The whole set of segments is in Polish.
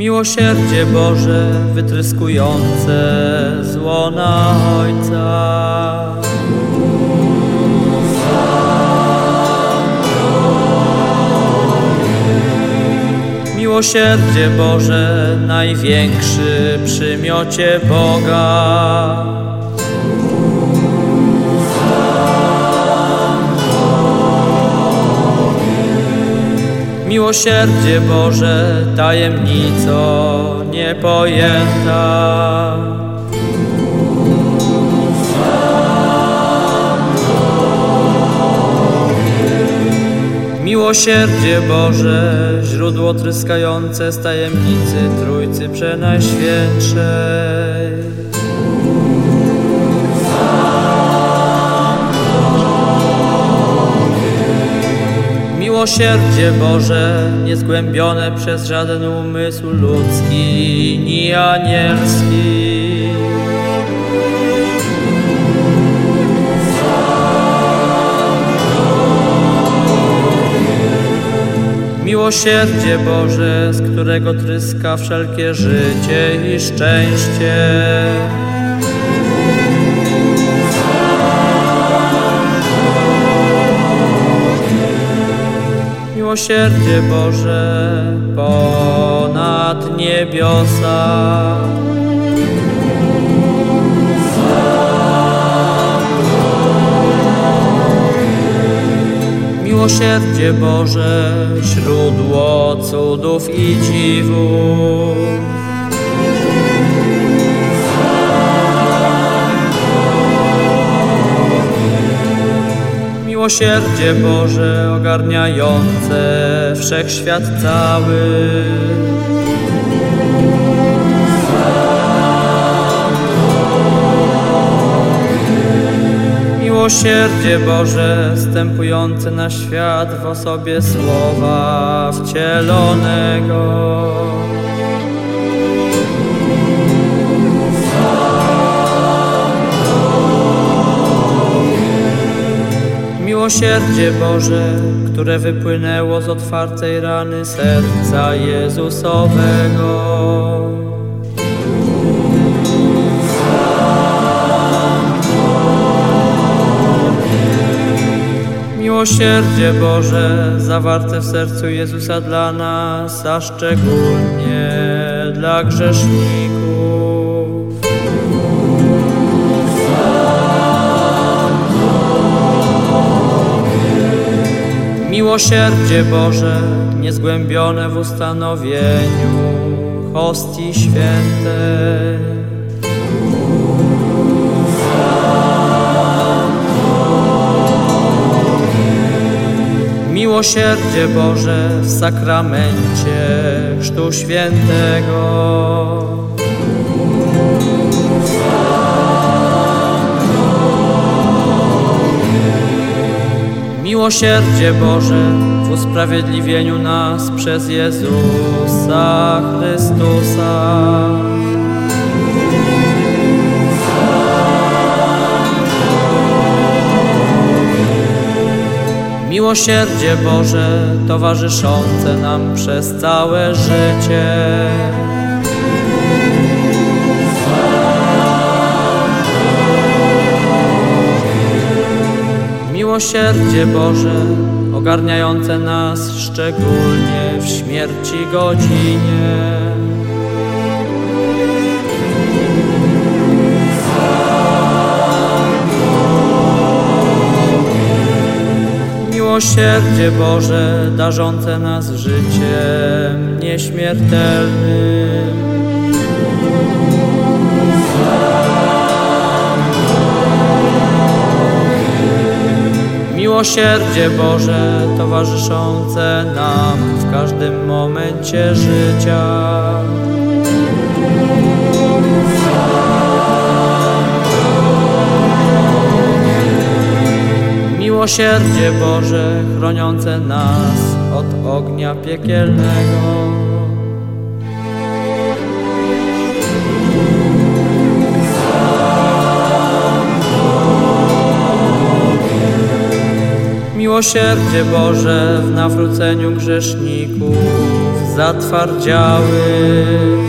Miłosierdzie Boże, wytryskujące z łona Ojca. Miłosierdzie Boże, największy przymiocie Boga. Miłosierdzie Boże, tajemnico niepojęta. Miłosierdzie Boże, źródło tryskające z tajemnicy Trójcy Przenajświętszej. Miłosierdzie Boże, niezgłębione przez żaden umysł ludzki ni anielski. Miłosierdzie Boże, z którego tryska wszelkie życie i szczęście. Miłosierdzie Boże, ponad niebiosa. Miłosierdzie Boże, źródło cudów i dziwów. Miłosierdzie Boże, ogarniające wszechświat cały. Miłosierdzie Boże, wstępujące na świat w osobie Słowa wcielonego. Miłosierdzie Boże, które wypłynęło z otwartej rany serca Jezusowego. Miłosierdzie Boże, zawarte w sercu Jezusa dla nas, a szczególnie dla grzeszników. Miłosierdzie Boże, niezgłębione w ustanowieniu hostii świętej. Miłosierdzie Boże, w sakramencie Chrztu Świętego. Miłosierdzie Boże, w usprawiedliwieniu nas przez Jezusa Chrystusa. Miłosierdzie Boże, towarzyszące nam przez całe życie. Miłosierdzie Boże, ogarniające nas szczególnie w śmierci godzinie. Miłosierdzie Boże, darzące nas życiem nieśmiertelnym. Miłosierdzie Boże, towarzyszące nam w każdym momencie życia. Miłosierdzie Boże, chroniące nas od ognia piekielnego. Miłosierdzie Boże w nawróceniu grzeszników zatwardziałych.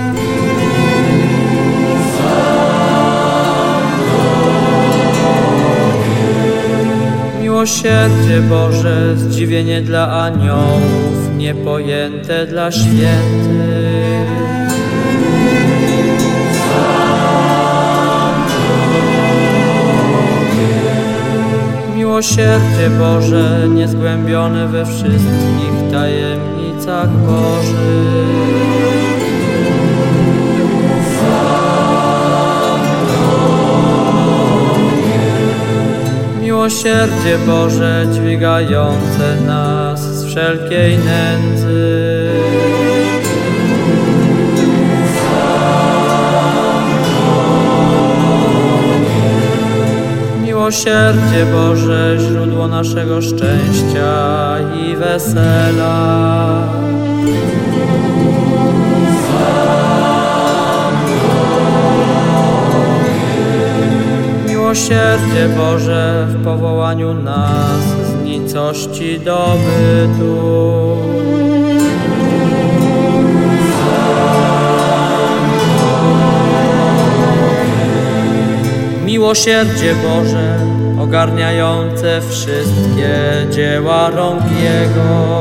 Miłosierdzie Boże, zdziwienie dla aniołów, niepojęte dla świętych. Miłosierdzie Boże, niezgłębione we wszystkich tajemnicach Bożych. Miłosierdzie Boże, dźwigające nas z wszelkiej nędzy. Miłosierdzie Boże, źródło naszego szczęścia i wesela. Miłosierdzie Boże w powołaniu nas z nicości do bytu. Miłosierdzie Boże ogarniające wszystkie dzieła rąk Jego.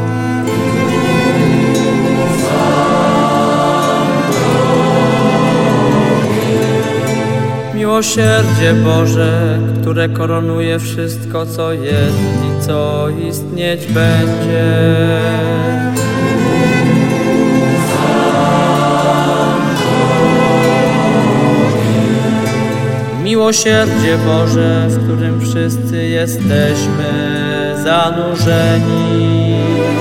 Miłosierdzie Boże, które koronuje wszystko, co jest i co istnieć będzie. Miłosierdzie Boże, w którym wszyscy jesteśmy zanurzeni.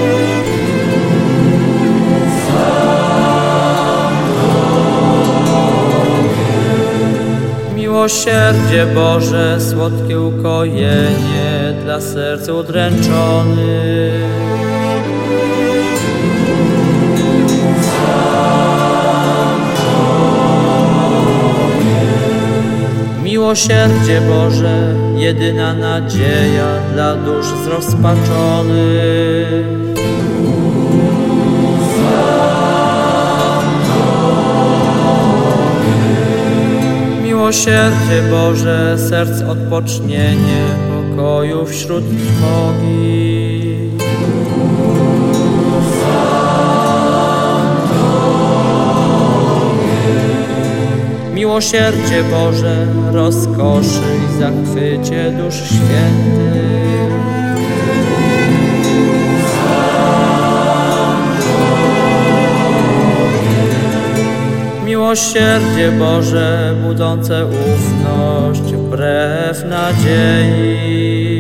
Miłosierdzie Boże, słodkie ukojenie dla serc udręczonych. Miłosierdzie Boże, jedyna nadzieja dla dusz zrozpaczonych. Miłosierdzie Boże, serc odpocznienie, pokoju wśród trwogi. Miłosierdzie Boże, rozkoszy i zachwycie dusz świętych. Miłosierdzie Boże, budzące ufność wbrew nadziei.